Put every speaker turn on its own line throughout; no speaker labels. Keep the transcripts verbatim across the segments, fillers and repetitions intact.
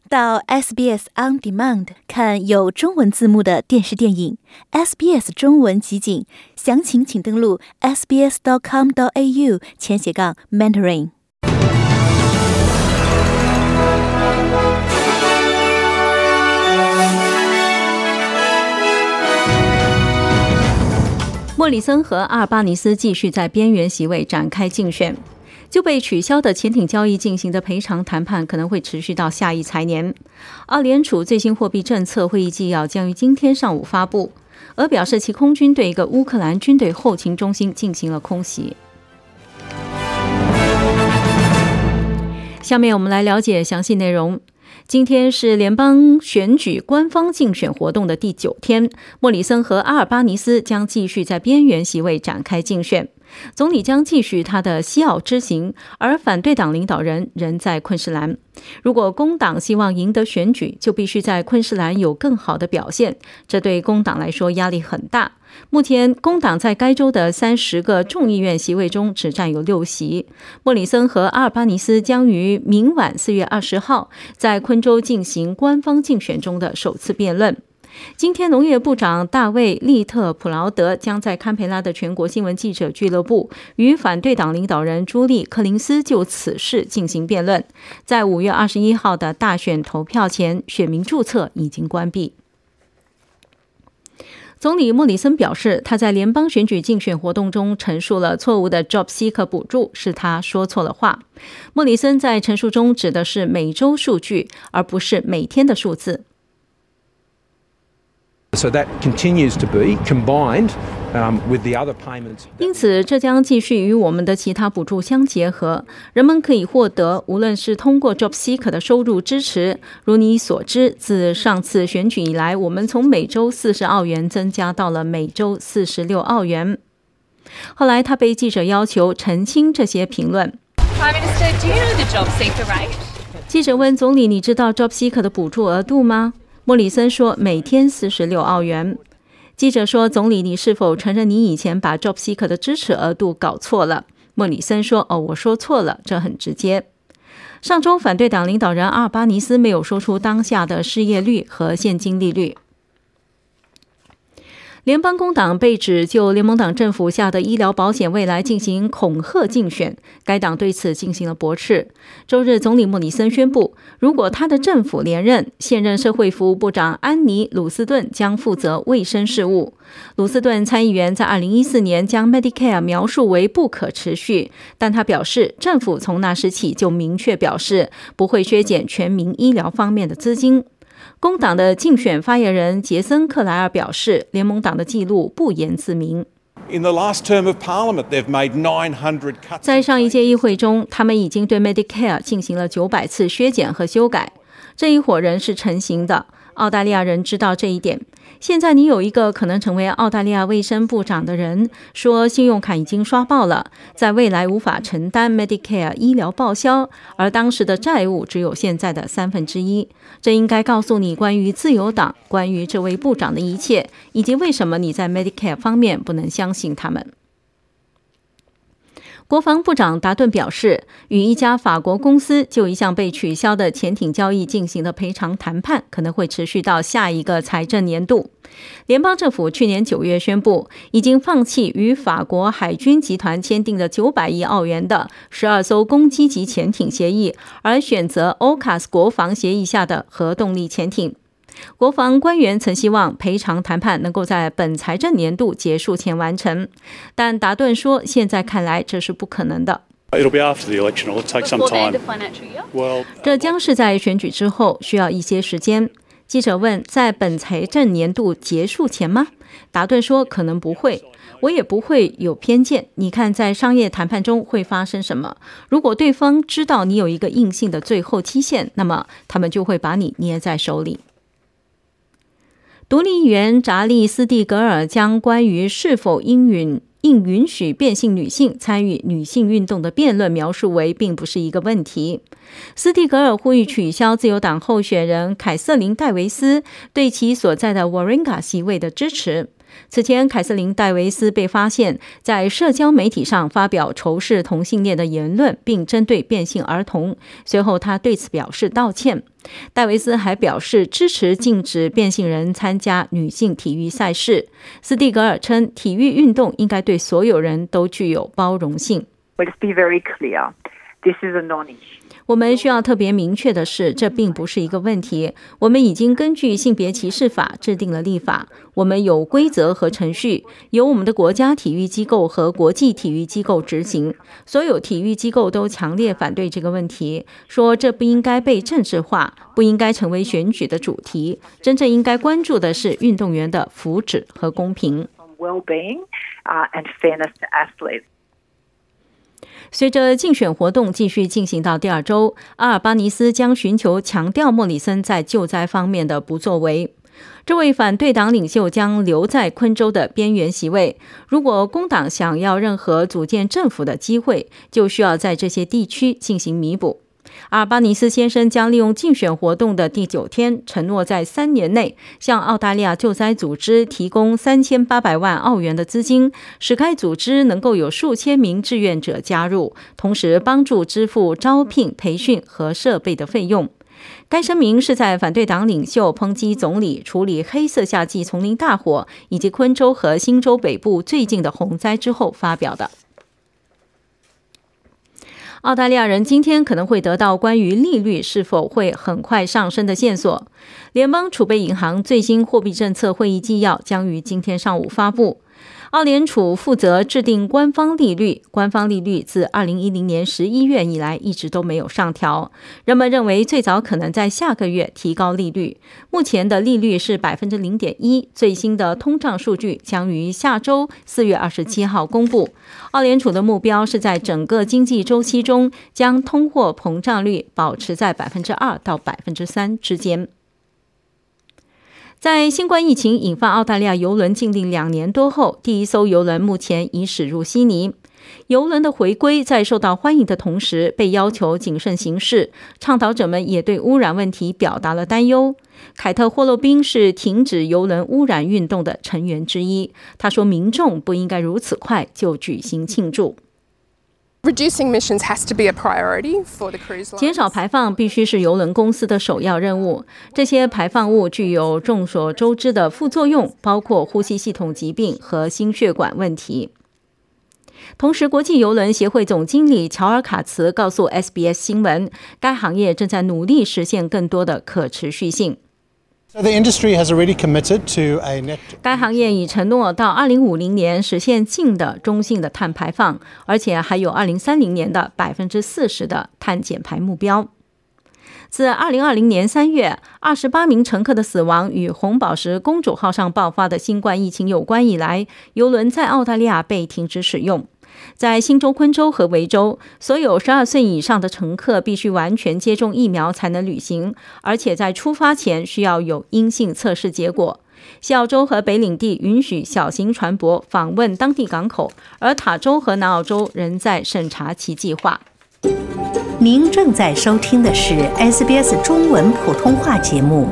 到 S B S On Demand 看有中文字幕的电视电影 S B S 中文集锦，详情请登录 s b s dot com dot a u 前斜杠 mentoring。
莫里森和阿尔巴尼斯继续在边缘席位展开竞选。就被取消的潜艇交易进行的赔偿谈判可能会持续到下一财年。澳联储最新货币政策会议纪要将于今天上午发布，而表示其空军对一个乌克兰军队后勤中心进行了空袭。下面我们来了解详细内容。今天是联邦选举官方竞选活动的第九天，莫里森和阿尔巴尼斯将继续在边缘席位展开竞选。总理将继续他的西澳之行，而反对党领导人仍在昆士兰。如果工党希望赢得选举，就必须在昆士兰有更好的表现，这对工党来说压力很大。目前工党在该州的三十个众议院席位中只占有六席。莫里森和阿尔巴尼斯将于明晚四月二十号在昆州进行官方竞选中的首次辩论。今天农业部长大卫·利特普劳德将在堪培拉的全国新闻记者俱乐部与反对党领导人朱莉·柯林斯就此事进行辩论。在五月二十一号的大选投票前，选民注册已经关闭。总理莫里森表示，他在联邦选举竞选活动中陈述了错误的 Job Seeker 补助，是他说错了话。莫里森在陈述中指的是每周数据，而不是每天的数字。
So that continues to be combined um, with the other payments.
因此，这将继续与我们的其他补助相结合。人们可以获得，无论是通过 Job Seeker 的收入支持。如你所知，自上次选举以来，我们从每周四十澳元增加到了每周四十六澳元。后来，他被记者要求澄清这些评论。
Prime Minister, do you know the Job Seeker rate?
记者问总理：“你知道 Job Seeker 的补助额度吗？”莫里森说每天四十六澳元。记者说，总理，你是否承认你以前把 Job Seeker 的支持额度搞错了？莫里森说，哦，我说错了，这很直接。上周反对党领导人阿尔巴尼斯没有说出当下的失业率和现金利率。联邦工党被指就联盟党政府下的医疗保险未来进行恐吓竞选，该党对此进行了驳斥。周日，总理莫里森宣布，如果他的政府连任，现任社会服务部长安妮·鲁斯顿将负责卫生事务。鲁斯顿参议员在二零一四年将 Medicare 描述为不可持续，但他表示，政府从那时起就明确表示不会削减全民医疗方面的资金。工党的竞选发言人杰森·克莱尔表示，联盟党的记录不言自明。在上一届议会中，他们已经对 Medicare 进行了九百次削减和修改。这一伙人是成型的，澳大利亚人知道这一点。现在你有一个可能成为澳大利亚卫生部长的人说，信用卡已经刷爆了，在未来无法承担 Medicare 医疗报销，而当时的债务只有现在的三分之一。这应该告诉你关于自由党、关于这位部长的一切，以及为什么你在 Medicare 方面不能相信他们。国防部长达顿表示，与一家法国公司就一项被取消的潜艇交易进行的赔偿谈判可能会持续到下一个财政年度。联邦政府去年九月宣布，已经放弃与法国海军集团签订的九百亿澳元的十二艘攻击级潜艇协议，而选择 O C A S 国防协议下的核动力潜艇。国防官员曾希望赔偿谈判能够在本财政年度结束前完成，但达顿说，现在看来这是不可能的。这将是在选举之后，需要一些时间。记者问，在本财政年度结束前吗？达顿说，可能不会，我也不会有偏见。你看，在商业谈判中会发生什么？如果对方知道你有一个硬性的最后期限，那么他们就会把你捏在手里。独立议员查利斯蒂格尔将关于是否应允应允许变性女性参与女性运动的辩论描述为并不是一个问题。斯蒂格尔呼吁取消自由党候选人凯瑟琳·戴维斯对其所在的 Warringah 席位的支持。 此前，凯瑟琳·戴维斯被发现在社交媒体上发表仇视同性恋的言论，并针对变性儿童。随后，他对此表示道歉。戴维斯还表示支持禁止变性人参加女性体育赛事。斯蒂格尔称，体育运动应该对所有人都具有包容性。
Let's be very clear. This is a non-issue.
我们需要特别明确的是，这并不是一个问题。我们已经根据性别歧视法制定了立法，我们有规则和程序，由我们的国家体育机构和国际体育机构执行。所有体育机构都强烈反对这个问题，说这不应该被政治化，不应该成为选举的主题。真正应该关注的是运动员的福祉和公平。
Well-being, uh, and fairness to athletes.
随着竞选活动继续进行到第二周，阿尔巴尼斯将寻求强调莫里森在救灾方面的不作为。这位反对党领袖将留在昆州的边缘席位。如果工党想要任何组建政府的机会，就需要在这些地区进行弥补。阿尔巴尼斯先生将利用竞选活动的第九天，承诺在三年内向澳大利亚救灾组织提供三千八百万澳元的资金，使该组织能够有数千名志愿者加入，同时帮助支付招聘、培训和设备的费用。该声明是在反对党领袖抨击总理处理黑色夏季丛林大火以及昆州和新州北部最近的洪灾之后发表的。澳大利亚人今天可能会得到关于利率是否会很快上升的线索。联邦储备银行最新货币政策会议纪要将于今天上午发布。澳联储负责制定官方利率，官方利率自二零一零年十一月以来一直都没有上调。人们认为最早可能在下个月提高利率。目前的利率是 百分之零点一， 最新的通胀数据将于下周四月二十七号公布。澳联储的目标是在整个经济周期中将通货膨胀率保持在 百分之二 到 百分之三 之间。在新冠疫情引发澳大利亚邮轮禁令两年多后，第一艘邮轮目前已驶入悉尼。邮轮的回归在受到欢迎的同时，被要求谨慎行事，倡导者们也对污染问题表达了担忧。凯特·霍洛宾是停止邮轮污染运动的成员之一，他说民众不应该如此快就举行庆祝。
Reducing emissions has to be a priority for the cruise lines.
减少排放必须是邮轮公司的首要任务。这些排放物具有众所周知的副作用，包括呼吸系统疾病和心血管问题。同时，国际邮轮协会总经理乔尔·卡茨告诉 S B S 新闻，该行业正在努力实现更多的可持续性。
So the industry has already committed to a net.
该行业已承诺到二零五零年实现净的中性的碳排放，而且还有二零三零年的 百分之四十 的碳减排目标。自二零二零年三月二十八名乘客的死亡与红宝石公主号上爆发的新冠疫情有关以来，邮轮在澳大利亚被停止使用。在新州、昆州和维州，所有十二岁以上的乘客必须完全接种疫苗才能旅行，而且在出发前需要有阴性测试结果。西澳洲和北领地允许小型船舶访问当地港口，而塔州和南澳洲仍在审查其计划。
您正在收听的是 S B S 中文普通话节目。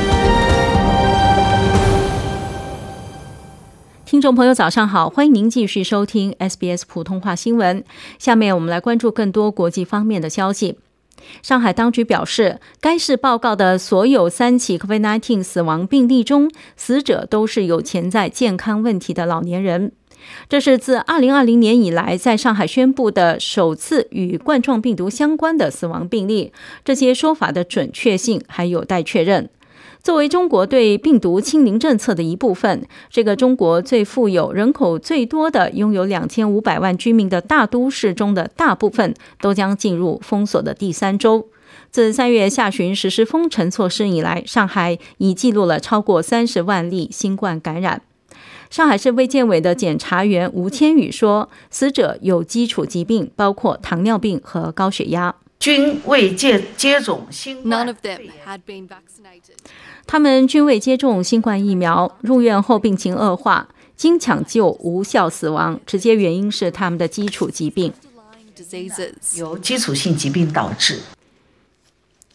听众朋友早上好，欢迎您继续收听 S B S 普通话新闻。下面我们来关注更多国际方面的消息。上海当局表示，该市报告的所有三起 COVID 十九 死亡病例中，死者都是有潜在健康问题的老年人。这是自二零二零年以来在上海宣布的首次与冠状病毒相关的死亡病例，这些说法的准确性还有待确认。作为中国对病毒清零政策的一部分，这个中国最富有、人口最多的、拥有两千五百万居民的大都市中的大部分都将进入封锁的第三周。自三月下旬实施封城措施以来，上海已记录了超过三十万例新冠感染。上海市卫健委的检察员吴千宇说，死者有基础疾病，包括糖尿病和高血压。
均未接接种新冠。
None of them had been vaccinated.
他们均未接种新冠疫苗，入院后病情恶化，经抢救无效死亡，直接原因是他们的基础疾病。
由基础性疾病导致。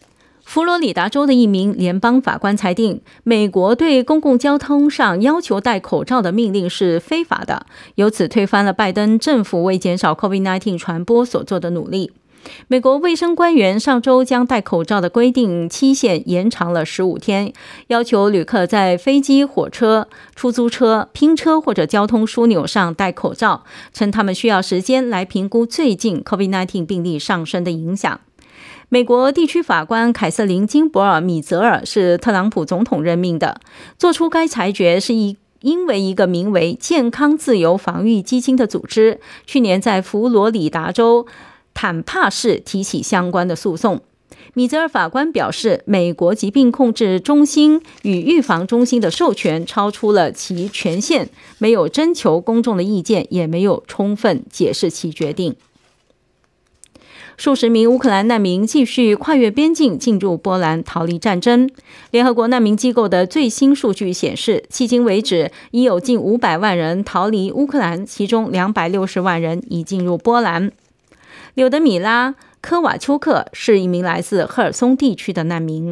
佛罗里达州的一名联邦法官裁定，美国对公共交通上要求戴口罩的命令是非法的，由此推翻了拜登政府为减少 COVID 十九 传播所做的努力。美国卫生官员上周将戴口罩的规定期限延长了十五天，要求旅客在飞机、火车、出租车、拼车或者交通枢纽上戴口罩，称他们需要时间来评估最近 COVID 十九 病例上升的影响。美国地区法官凯瑟琳·金伯尔·米泽尔是特朗普总统任命的，做出该裁决是一因为一个名为健康自由防御基金的组织去年在佛罗里达州坦帕市提起相关的诉讼。米泽尔法官表示，美国疾病控制中心与预防中心的授权超出了其权限，没有征求公众的意见，也没有充分解释其决定。数十名乌克兰难民继续跨越边境进入波兰逃离战争。联合国难民机构的最新数据显示，迄今为止已有近五百万人逃离乌克兰，其中两百六十万人已进入波兰。柳德米拉·科瓦丘克是一名来自赫尔松地区的难民。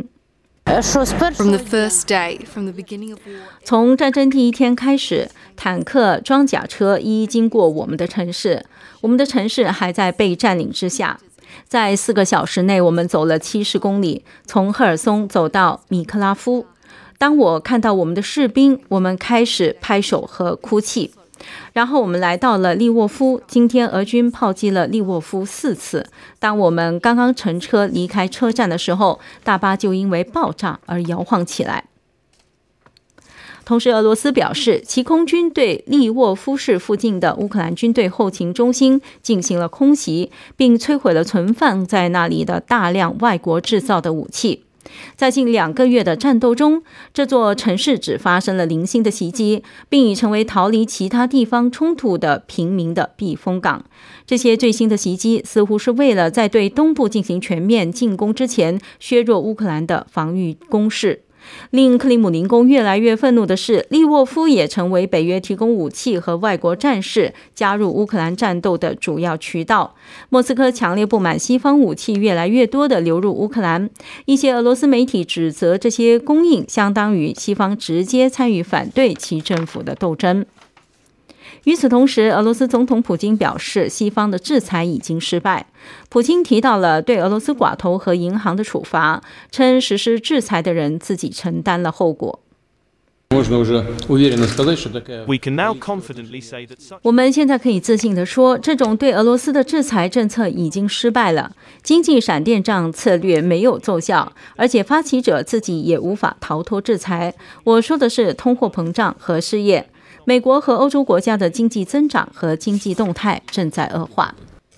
From the first day, from the beginning of war.
从战争第一天开始，坦克、装甲车一一经过我们的城市，我们的城市还在被占领之下。在四个小时内，我们走了七十公里，从赫尔松走到米克拉夫。当我看到我们的士兵，我们开始拍手和哭泣。然后我们来到了利沃夫，今天俄军炮击了利沃夫四次。当我们刚刚乘车离开车站的时候，大巴就因为爆炸而摇晃起来。同时，俄罗斯表示，其空军对利沃夫市附近的乌克兰军队后勤中心进行了空袭，并摧毁了存放在那里的大量外国制造的武器。在近两个月的战斗中，这座城市只发生了零星的袭击，并已成为逃离其他地方冲突的平民的避风港。这些最新的袭击似乎是为了在对东部进行全面进攻之前削弱乌克兰的防御工事。令克里姆林宫越来越愤怒的是，利沃夫也成为北约提供武器和外国战士加入乌克兰战斗的主要渠道。莫斯科强烈不满西方武器越来越多地流入乌克兰，一些俄罗斯媒体指责这些供应相当于西方直接参与反对其政府的斗争。与此同时，俄罗斯总统普京表示，西方的制裁已经失败。普京提到了对俄罗斯寡头和银行的处罚，称实施制裁的人自己承担了后果。我们现在可以自信地说，这种对俄罗斯的制裁政策已经失败了，经济闪电战策略没有奏效，而且发起者自己也无法逃脱制裁。我说的是通货膨胀和失业。美国和欧洲国家的经济增长和经济动态正在恶化。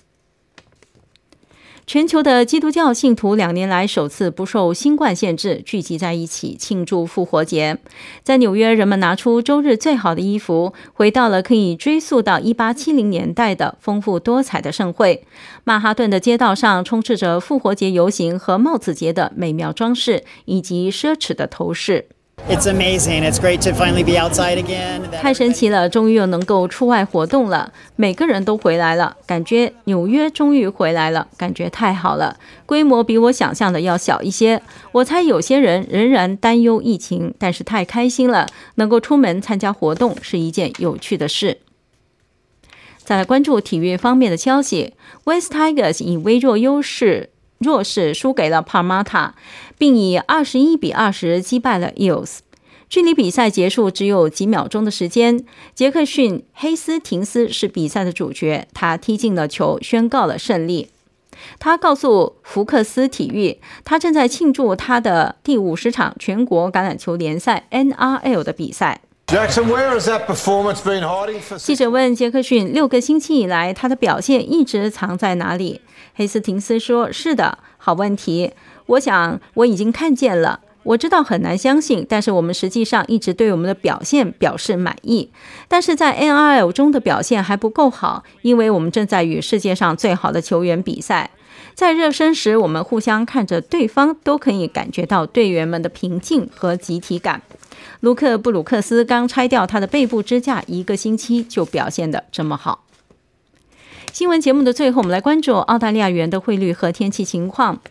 全球的基督教信徒两年来首次不受新冠限制，聚集在一起庆祝复活节。在纽约，人们拿出周日最好的衣服，回到了可以追溯到一八七零年代的丰富多彩的盛会。曼哈顿的街道上充斥着复活节游行和帽子节的美妙装饰，以及奢侈的头饰。
It's amazing. It's great to finally be outside again.
太神奇了，终于又能够出外活动了，每个人都回来了，感觉纽约终于回来了，感觉太好了。规模比我想象的要小一些，我猜有些人仍然担忧疫情，但是太开心了，能够出门参加活动是一件有趣的事。再来关注体育方面的消息 ，West Tigers 以微弱优势弱势输给了 Parramatta， 并以二十一比二十击败了 Eels。距离比赛结束只有几秒钟的时间，杰克逊·黑斯廷斯是比赛的主角，他踢进了球，宣告了胜利。他告诉福克斯体育，他正在庆祝他的第五十场全国橄榄球联赛 N R L 的比赛。
Jackson, where has that performance been hiding for?
记者问杰克逊，六个星期以来他的表现一直藏在哪里？黑斯廷斯说，是的，好问题，我想我已经看见了，我知道很难相信，但是我们实际上一直对我们的表现表示满意，但是在 N R L 中的表现还不够好，因为我们正在与世界上最好的球员比赛。在热身时，我们互相看着对方，都可以感觉到队员们的平静和集体感。卢克·布鲁克斯刚拆掉他的背部支架一个星期，就表现得这么好。新闻节目的最后，我们来关注澳大利亚元的汇率和天气情况。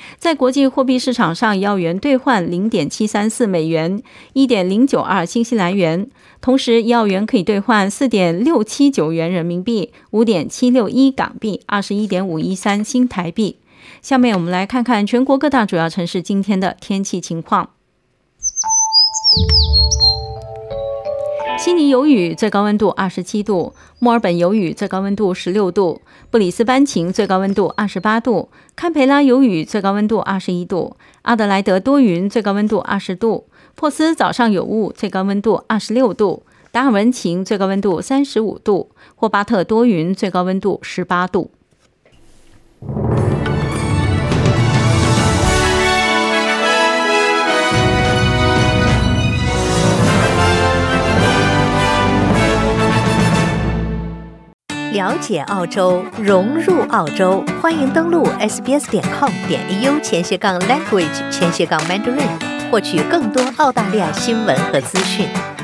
在国际货币市场上，一澳元兑换 零点七三四美元， 一点零九二新西兰元。同时，一澳元可以兑换 四点六七九元人民币， 五点七六一港币， 二十一点五一三新台币。下面我们来看看全国各大主要城市今天的天气情况。悉尼有雨，最高温度二十七度；墨尔本有雨，最高温度十六度；布里斯班晴，最高温度二十八度；堪培拉有雨，最高温度二十一度；阿德莱德多云，最高温度二十度；珀斯早上有雾，最高温度二十六度；达尔文晴，最高温度三十五度；霍巴特多云，最高温度十八度。
了解澳洲，融入澳洲，欢迎登录 s b s 点 com 点 a u 前斜杠 language 前斜杠 mandarin， 获取更多澳大利亚新闻和资讯。